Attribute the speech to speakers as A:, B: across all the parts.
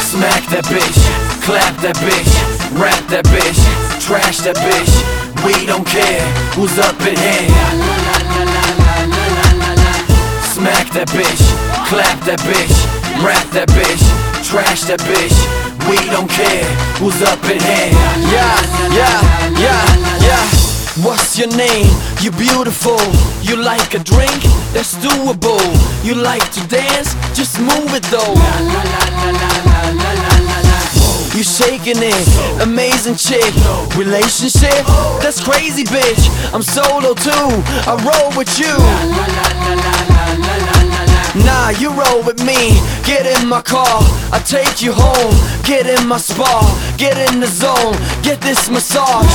A: Smack that bitch, clap that bitch, rap that bitch, trash that bitch. We don't care who's up in here. Smack that bitch, clap that bitch, rap that bitch, trash that bitch. We don't care who's up in here. Yeah. What's your name? You beautiful. You like a drink? That's doable. You like to dance? Just move it though. You shaking it, amazing chick. Relationship? That's crazy bitch. I'm solo too, I roll with you. Nah, you roll with me. Get in my car, I'll take you home. Get in my spa, get in the zone. Get this massage.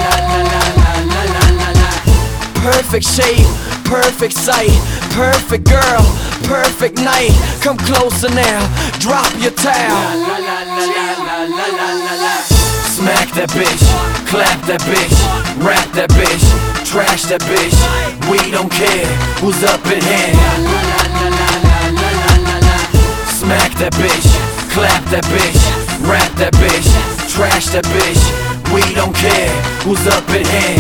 A: Perfect shape, perfect sight, perfect girl, perfect night. Come closer now, drop your towel. Smack that bitch, clap that bitch, rap that bitch, trash that bitch. We don't care who's up in here. Smack that bitch, clap that bitch, rap that bitch, trash that bitch. We don't care who's up in here.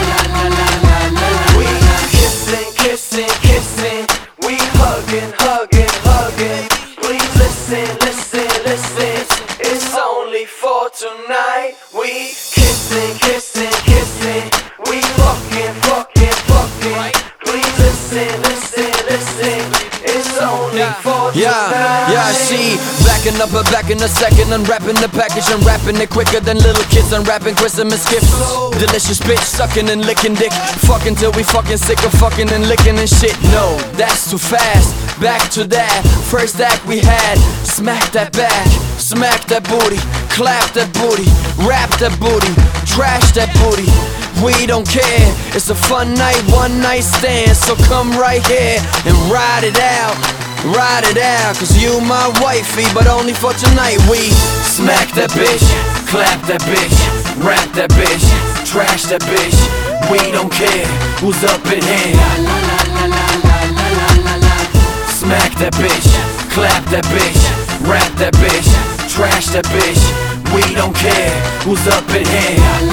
A: We kissing, kissing. We hugging. Please listen. It's only for tonight. We kissing. We fucking. Please listen. It's only for tonight. Yeah, I see. Backing up her back in a second, unwrapping the package, unwrapping it quicker than little kids unwrapping Christmas gifts. Delicious bitch, sucking and licking dick, fucking till we fucking sick of fucking and licking and shit. No, that's too fast. Back to that first act we had. Smack that back, smack that booty, clap that booty, rap that booty, trash that booty. We don't care, it's a fun night, one night stand. So come right here and ride it out, cause you my wifey, but only for tonight. We smack that bitch, clap that bitch, rap that bitch, trash that bitch. We don't care who's up in here. Smack that bitch, clap that bitch, rap that bitch, trash that bitch. We don't care who's up in here.